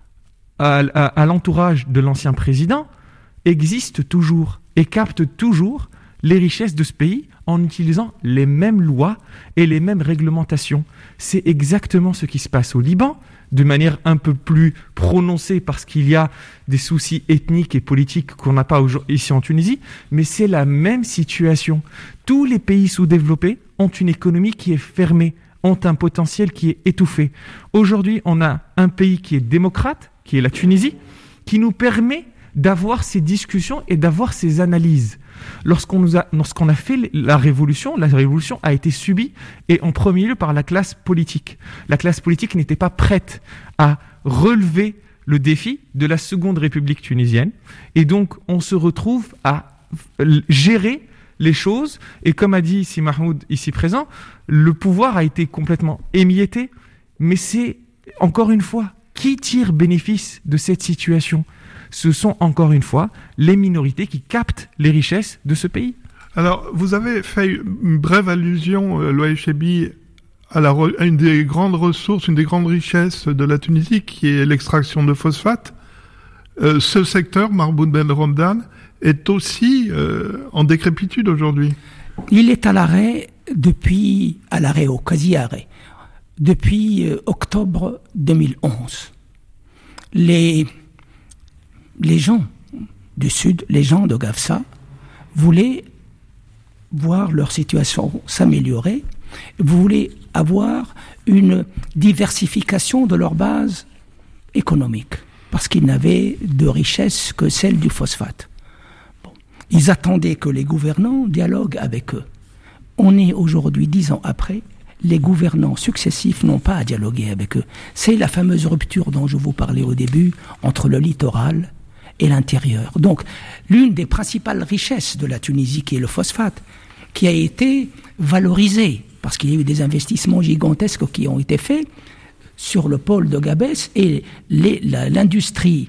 à, à, à l'entourage de l'ancien président existent toujours et captent toujours les richesses de ce pays en utilisant les mêmes lois et les mêmes réglementations. C'est exactement ce qui se passe au Liban, de manière un peu plus prononcée parce qu'il y a des soucis ethniques et politiques qu'on n'a pas ici en Tunisie, mais c'est la même situation. Tous les pays sous-développés ont une économie qui est fermée, ont un potentiel qui est étouffé. Aujourd'hui, on a un pays qui est démocrate, qui est la Tunisie, qui nous permet d'avoir ces discussions et d'avoir ces analyses. Lorsqu'on, nous a, lorsqu'on a fait la révolution, la révolution a été subie, et en premier lieu par la classe politique. La classe politique n'était pas prête à relever le défi de la Seconde République tunisienne, et donc on se retrouve à gérer les choses, et comme a dit ici Mahmoud, ici présent, le pouvoir a été complètement émietté, mais c'est, encore une fois, qui tire bénéfice de cette situation ? Ce sont encore une fois les minorités qui captent les richesses de ce pays. Alors, vous avez fait une brève allusion, euh, Loïc Chebi, à, la re- à une des grandes ressources, une des grandes richesses de la Tunisie, qui est l'extraction de phosphate. Euh, ce secteur, Marboud Ben Romdan, est aussi euh, en décrépitude aujourd'hui. Il est à l'arrêt depuis, à l'arrêt, au quasi-arrêt, depuis euh, octobre deux mille onze. Les... Les gens du Sud, les gens de Gafsa, voulaient voir leur situation s'améliorer, voulaient avoir une diversification de leur base économique, parce qu'ils n'avaient de richesse que celle du phosphate. Bon. Ils attendaient que les gouvernants dialoguent avec eux. On est aujourd'hui, dix ans après, les gouvernants successifs n'ont pas à dialoguer avec eux. C'est la fameuse rupture dont je vous parlais au début, entre le littoral et l'intérieur. Donc, l'une des principales richesses de la Tunisie, qui est le phosphate, qui a été valorisée, parce qu'il y a eu des investissements gigantesques qui ont été faits sur le pôle de Gabès, et les, la, l'industrie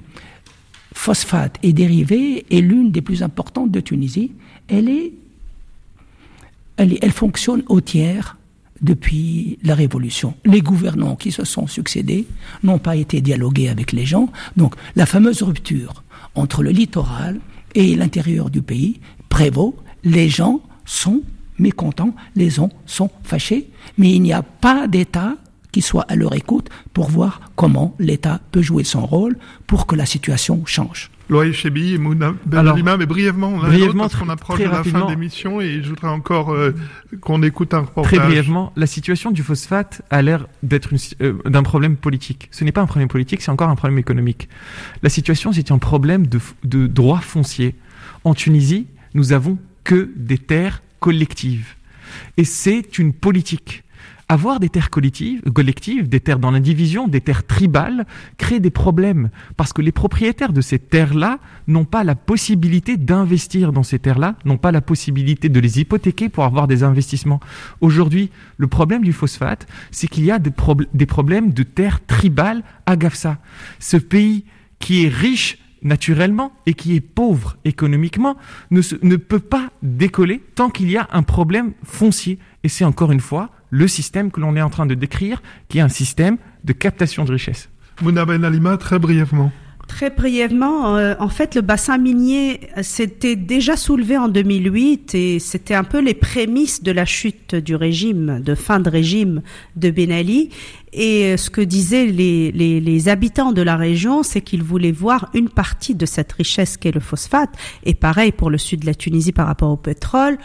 phosphate et dérivée est l'une des plus importantes de Tunisie. Elle est, elle, est, elle fonctionne au tiers depuis la Révolution. Les gouvernants qui se sont succédés n'ont pas été dialogués avec les gens. Donc, la fameuse rupture entre le littoral et l'intérieur du pays prévaut. Les gens sont mécontents, les gens sont fâchés, mais il n'y a pas d'État qui soit à leur écoute pour voir comment l'État peut jouer son rôle pour que la situation change. Loïc Chebi et Mouna Benalima, mais brièvement, là, brièvement parce qu'on approche très de la rapidement, fin de l'émission et je voudrais encore euh, qu'on écoute un reportage. Très brièvement, la situation du phosphate a l'air d'être une, euh, d'un problème politique. Ce n'est pas un problème politique, c'est encore un problème économique. La situation, c'est un problème de, de droit foncier. En Tunisie, nous avons que des terres collectives. Et c'est une politique. Avoir des terres collectives, collectives, des terres dans l'indivision, des terres tribales, crée des problèmes. Parce que les propriétaires de ces terres-là n'ont pas la possibilité d'investir dans ces terres-là, n'ont pas la possibilité de les hypothéquer pour avoir des investissements. Aujourd'hui, le problème du phosphate, c'est qu'il y a des, prob- des problèmes de terres tribales à Gafsa. Ce pays qui est riche naturellement et qui est pauvre économiquement ne, se, ne peut pas décoller tant qu'il y a un problème foncier. Et c'est encore une fois le système que l'on est en train de décrire, qui est un système de captation de richesse. Mouna Benalima, très brièvement. Très brièvement, euh, en fait, le bassin minier s'était déjà soulevé en deux mille huit et c'était un peu les prémices de la chute du régime, de fin de régime de Ben Ali. Et ce que disaient les, les, les habitants de la région, c'est qu'ils voulaient voir une partie de cette richesse qu'est le phosphate, et pareil pour le sud de la Tunisie par rapport au pétrole,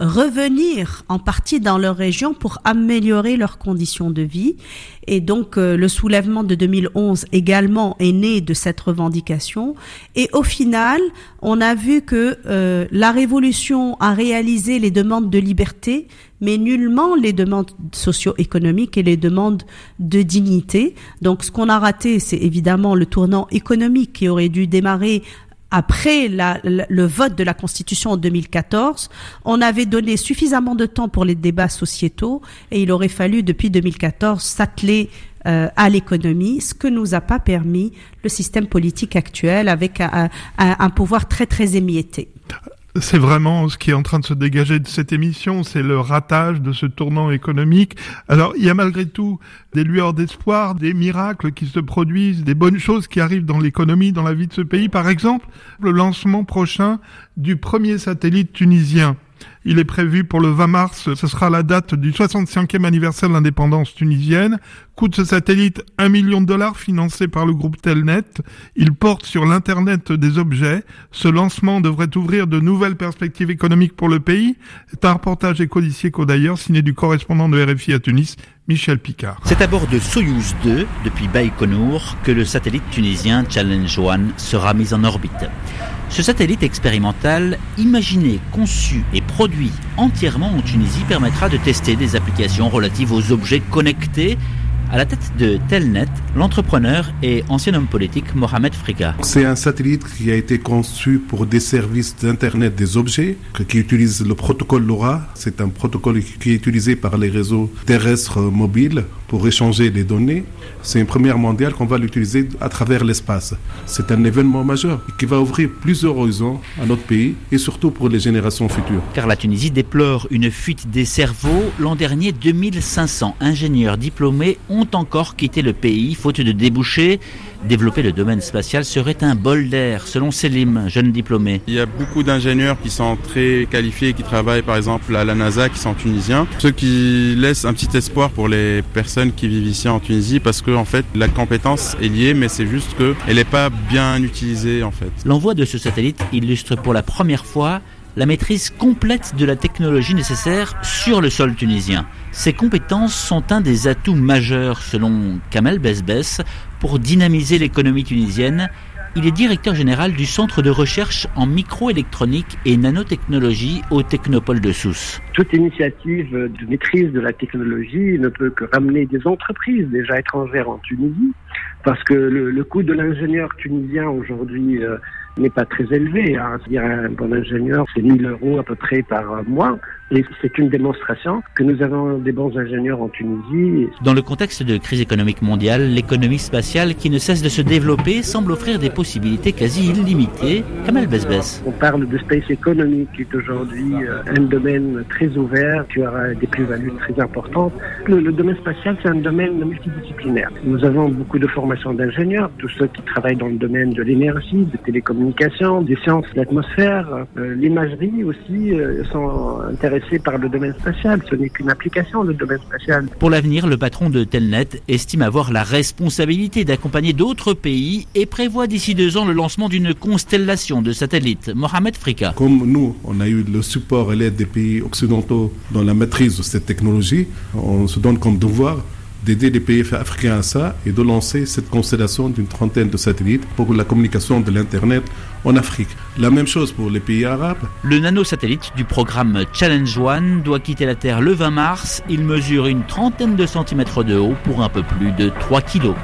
revenir en partie dans leur région pour améliorer leurs conditions de vie. Et donc euh, le soulèvement de deux mille onze également est né de cette revendication. Et au final, on a vu que euh, la révolution a réalisé les demandes de liberté, mais nullement les demandes socio-économiques et les demandes de dignité. Donc ce qu'on a raté, c'est évidemment le tournant économique qui aurait dû démarrer après la, la, le vote de la Constitution en deux mille quatorze. On avait donné suffisamment de temps pour les débats sociétaux et il aurait fallu depuis deux mille quatorze s'atteler euh, à l'économie, ce que nous a pas permis le système politique actuel avec un, un, un pouvoir très très émietté. C'est vraiment ce qui est en train de se dégager de cette émission, c'est le ratage de ce tournant économique. Alors, il y a malgré tout des lueurs d'espoir, des miracles qui se produisent, des bonnes choses qui arrivent dans l'économie, dans la vie de ce pays. Par exemple, le lancement prochain du premier satellite tunisien. Il est prévu pour le vingt mars, ce sera la date du soixante-cinquième anniversaire de l'indépendance tunisienne. Coût de ce satellite, un million de dollars financé par le groupe Telnet. Il porte sur l'Internet des objets. Ce lancement devrait ouvrir de nouvelles perspectives économiques pour le pays. C'est un reportage Éco-d'ici Éco-d'ailleurs signé du correspondant de R F I à Tunis, Michel Picard. C'est à bord de Soyouz deux, depuis Baïkonour, que le satellite tunisien Challenge One sera mis en orbite. Ce satellite expérimental, imaginé, conçu et produit entièrement en Tunisie, permettra de tester des applications relatives aux objets connectés. À la tête de Telnet, l'entrepreneur et ancien homme politique Mohamed Frika. C'est un satellite qui a été conçu pour des services d'Internet des objets, qui utilise le protocole LoRa. C'est un protocole qui est utilisé par les réseaux terrestres mobiles pour échanger les données. C'est une première mondiale qu'on va l'utiliser à travers l'espace. C'est un événement majeur qui va ouvrir plusieurs horizons à notre pays et surtout pour les générations futures. Car la Tunisie déplore une fuite des cerveaux. L'an dernier, deux mille cinq cents ingénieurs diplômés ont encore quitté le pays faute de débouchés. Développer le domaine spatial serait un bol d'air, selon Selim, jeune diplômé. Il y a beaucoup d'ingénieurs qui sont très qualifiés, qui travaillent par exemple à la NASA, qui sont tunisiens. Ce qui laisse un petit espoir pour les personnes qui vivent ici en Tunisie, parce que en fait la compétence est liée, mais c'est juste qu'elle n'est pas bien utilisée en fait. L'envoi de ce satellite illustre pour la première fois la maîtrise complète de la technologie nécessaire sur le sol tunisien. Ces compétences sont un des atouts majeurs, selon Kamel Besbes, pour dynamiser l'économie tunisienne. Il est directeur général du Centre de recherche en microélectronique et nanotechnologie au Technopole de Sousse. Toute initiative de maîtrise de la technologie ne peut que ramener des entreprises déjà étrangères en Tunisie, parce que le, le coût de l'ingénieur tunisien aujourd'hui euh, n'est pas très élevé. Hein. C'est-à-dire un bon ingénieur, c'est mille euros à peu près par mois. Et c'est une démonstration que nous avons des bons ingénieurs en Tunisie. Dans le contexte de crise économique mondiale, l'économie spatiale qui ne cesse de se développer semble offrir des possibilités quasi illimitées. Kamel Besbes. On parle de space economy qui est aujourd'hui un domaine très ouvert, qui aura des plus-values très importantes. Le, le domaine spatial, c'est un domaine multidisciplinaire. Nous avons beaucoup de formations d'ingénieurs, tous ceux qui travaillent dans le domaine de l'énergie, des télécommunications, des sciences de l'atmosphère, euh, l'imagerie aussi euh, sont intéressés par le domaine spatial. Ce n'est qu'une application, le domaine spatial. Pour l'avenir, le patron de Telnet estime avoir la responsabilité d'accompagner d'autres pays et prévoit d'ici deux ans le lancement d'une constellation de satellites. Mohamed Frika. Comme nous, on a eu le support et l'aide des pays occidentaux dans la maîtrise de cette technologie, on se donne comme devoir d'aider les pays africains à ça et de lancer cette constellation d'une trentaine de satellites pour la communication de l'Internet en Afrique. La même chose pour les pays arabes. Le nanosatellite du programme Challenge One doit quitter la Terre le vingt mars. Il mesure une trentaine de centimètres de haut pour un peu plus de trois kilos.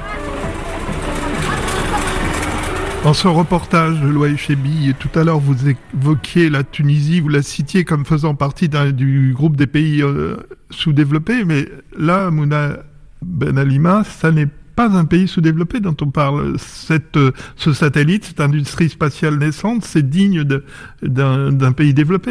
Dans ce reportage de Loïc Chebi, tout à l'heure vous évoquiez la Tunisie, vous la citiez comme faisant partie d'un, du groupe des pays euh, sous-développés, mais là, Mouna Benalima, ça n'est pas un pays sous-développé dont on parle. Cette, euh, ce satellite, cette industrie spatiale naissante, c'est digne de, d'un, d'un pays développé.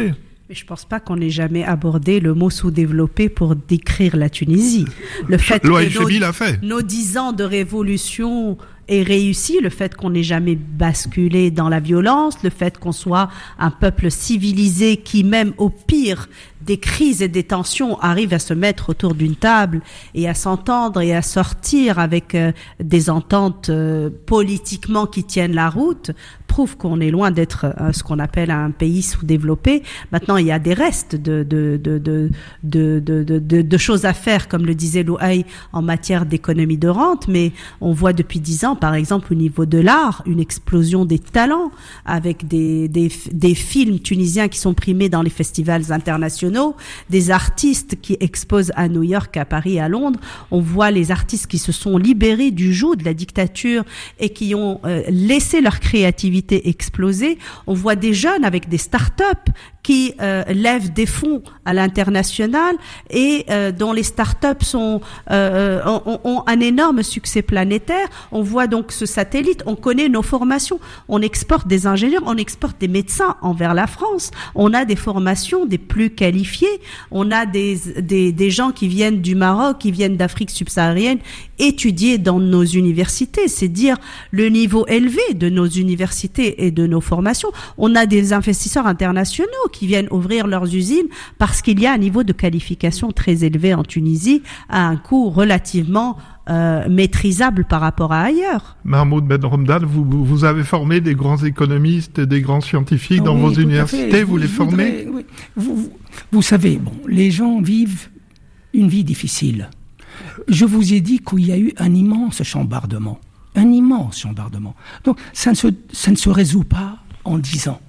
Mais je ne pense pas qu'on ait jamais abordé le mot sous-développé pour décrire la Tunisie. Le fait que nos, fait. nos dix ans de révolution aient réussi, le fait qu'on n'ait jamais basculé dans la violence, le fait qu'on soit un peuple civilisé qui, même au pire des crises et des tensions, arrive à se mettre autour d'une table et à s'entendre et à sortir avec euh, des ententes euh, politiquement qui tiennent la route, prouve qu'on est loin d'être euh, ce qu'on appelle un pays sous-développé. Maintenant, il y a des restes de de de de de de, de, de, de choses à faire, comme le disait Louaï, en matière d'économie de rente, mais on voit depuis dix ans, par exemple, au niveau de l'art, une explosion des talents avec des des des films tunisiens qui sont primés dans les festivals internationaux, des artistes qui exposent à New York, à Paris, à Londres. On voit les artistes qui se sont libérés du joug de la dictature et qui ont euh, laissé leur créativité exploser. On voit des jeunes avec des start-up qui euh, lèvent des fonds à l'international et euh, dont les start-up sont euh, ont, ont un énorme succès planétaire. On voit donc ce satellite, on connaît nos formations, on exporte des ingénieurs, on exporte des médecins envers la France, on a des formations des plus qualifiées, on a des des des gens qui viennent du Maroc, qui viennent d'Afrique subsaharienne étudier dans nos universités. C'est dire le niveau élevé de nos universités et de nos formations. On a des investisseurs internationaux qui viennent ouvrir leurs usines parce qu'il y a un niveau de qualification très élevé en Tunisie à un coût relativement euh, maîtrisable par rapport à ailleurs. Mahmoud Ben Romdan, vous, vous avez formé des grands économistes, des grands scientifiques dans oui, vos universités, vous, vous les formez voudrais, oui. vous, vous, vous savez, bon, les gens vivent une vie difficile. Je vous ai dit qu'il y a eu un immense chambardement. Un immense chambardement. Donc, ça ne se, ça ne se résout pas en dix ans.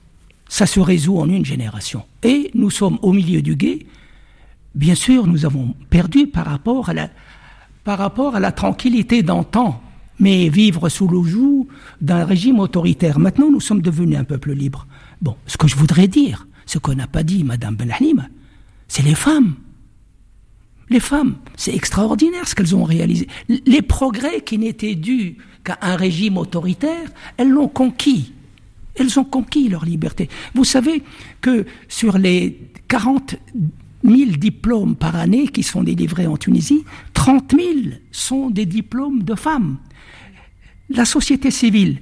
Ça se résout en une génération. Et nous sommes au milieu du gué. Bien sûr, nous avons perdu par rapport à la, par rapport à la tranquillité d'antan. Mais vivre sous le joug d'un régime autoritaire. Maintenant, nous sommes devenus un peuple libre. Bon, ce que je voudrais dire, ce qu'on n'a pas dit, Madame Ben Halim, c'est les femmes. Les femmes, c'est extraordinaire ce qu'elles ont réalisé. Les progrès qui n'étaient dus qu'à un régime autoritaire, elles l'ont conquis. Elles ont conquis leur liberté. Vous savez que sur les quarante mille diplômes par année qui sont délivrés en Tunisie, trente mille sont des diplômes de femmes. La société civile,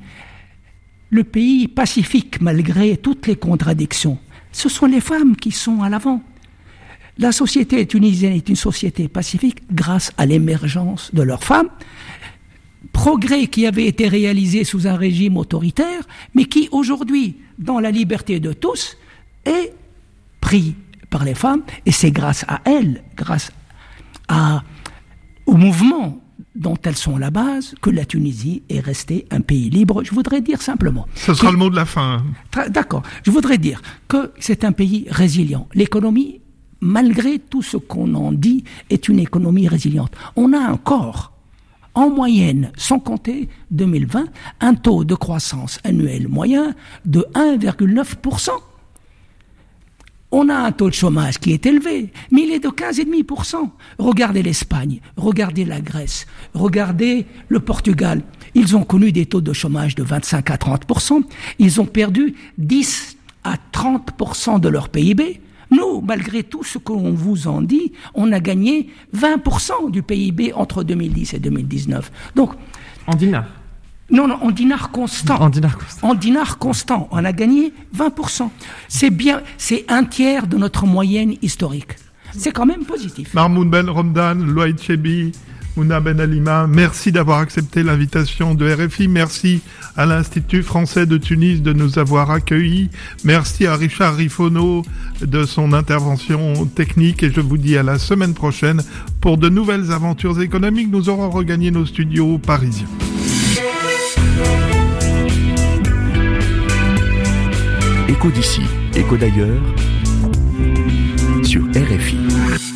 le pays pacifique malgré toutes les contradictions, ce sont les femmes qui sont à l'avant. La société tunisienne est une société pacifique grâce à l'émergence de leurs femmes. Progrès qui avait été réalisé sous un régime autoritaire, mais qui aujourd'hui, dans la liberté de tous, est pris par les femmes. Et c'est grâce à elles, grâce à, au mouvement dont elles sont la base, que la Tunisie est restée un pays libre. Je voudrais dire simplement... Ce sera que, le mot de la fin. D'accord. Je voudrais dire que c'est un pays résilient. L'économie, malgré tout ce qu'on en dit, est une économie résiliente. On a encore, en moyenne, sans compter deux mille vingt, un taux de croissance annuel moyen de un virgule neuf pour cent. On a un taux de chômage qui est élevé, mais il est de quinze virgule cinq pour cent. Regardez l'Espagne, regardez la Grèce, regardez le Portugal. Ils ont connu des taux de chômage de vingt-cinq à trente pour cent. Ils ont perdu dix à trente pour cent de leur P I B. Nous, malgré tout ce qu'on vous en dit, on a gagné vingt pour cent du P I B entre deux mille dix et deux mille dix-neuf. Donc, en dinars. Non, non, en dinars constant. En dinars constant. En dinars constant. On a gagné vingt pour cent. C'est bien, c'est un tiers de notre moyenne historique. C'est quand même positif. Mahmoud Ben Romdan, Louaïd Chebi, Mouna Ben Alima, merci d'avoir accepté l'invitation de R F I. Merci à l'Institut français de Tunis de nous avoir accueillis. Merci à Richard Rifono de son intervention technique et je vous dis à la semaine prochaine pour de nouvelles aventures économiques. Nous aurons regagné nos studios parisiens. Écho d'ici, écho d'ailleurs sur R F I.